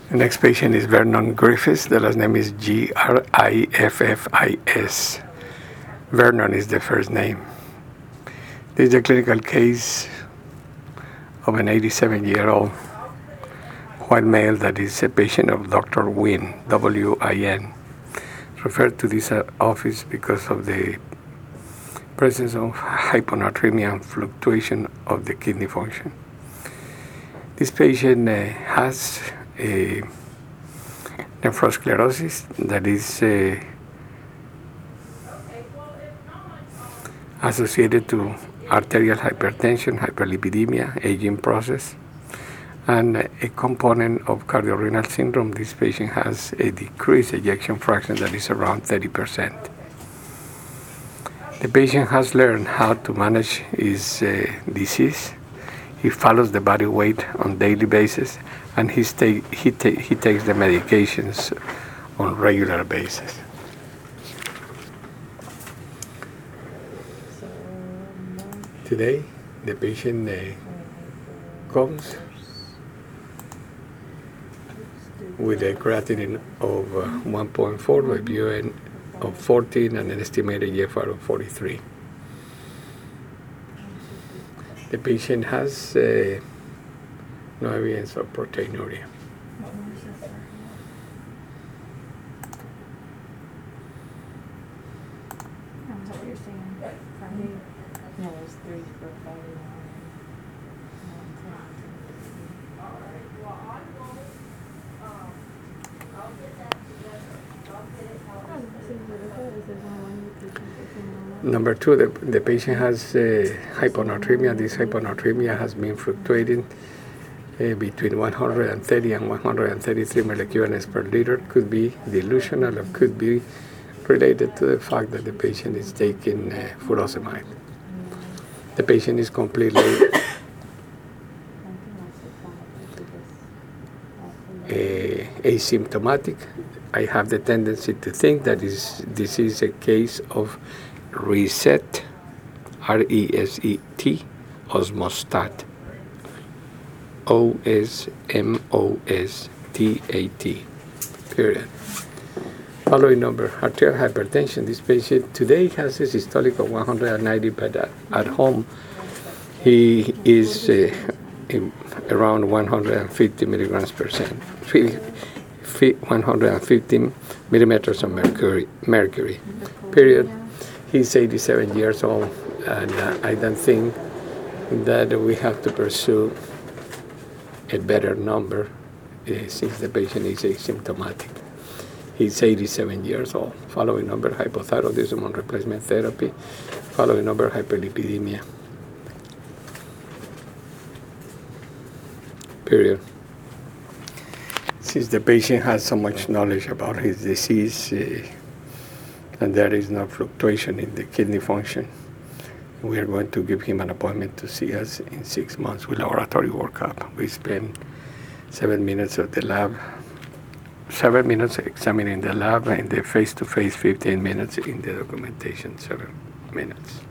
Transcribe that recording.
The next patient is Vernon Griffiths. The last name is Griffis. Vernon is the first name. This is a clinical case of an 87-year-old white male that is a patient of Dr. Win, W-I-N. Referred to this office because of the presence of hyponatremia and fluctuation of the kidney function. This patient has a nephrosclerosis that is associated to arterial hypertension, hyperlipidemia, aging process, and a component of cardiorenal syndrome. This patient has a decreased ejection fraction that is around 30%. The patient has learned how to manage his disease. He follows the body weight on daily basis, and he takes the medications on regular basis. Today, the patient comes with a creatinine of 1.4, a BUN of 14, and an estimated GFR of 43. The patient has no evidence of proteinuria. Number two, the patient has hyponatremia. This hyponatremia has been fluctuating between 130 and 133 millicuries per liter. Could be delusional or could be related to the fact that the patient is taking furosemide. The patient is completely asymptomatic. I have the tendency to think that this is a case of reset, R-E-S-E-T, osmostat, O-S-M-O-S-T-A-T, period. Following number, arterial hypertension. This patient today has a systolic of 190, but at home he is around 150 milligrams percent, 150 millimeters of mercury, period. He's 87 years old, and I don't think that we have to pursue a better number since the patient is asymptomatic. He's 87 years old. Following number, hypothyroidism on replacement therapy. Following number, hyperlipidemia. Period. Since the patient has so much knowledge about his disease, and there is no fluctuation in the kidney function, we are going to give him an appointment to see us in 6 months with laboratory workup. We spend 7 minutes at the lab, 7 minutes examining the lab, and the face-to-face 15 minutes in the documentation, 7 minutes.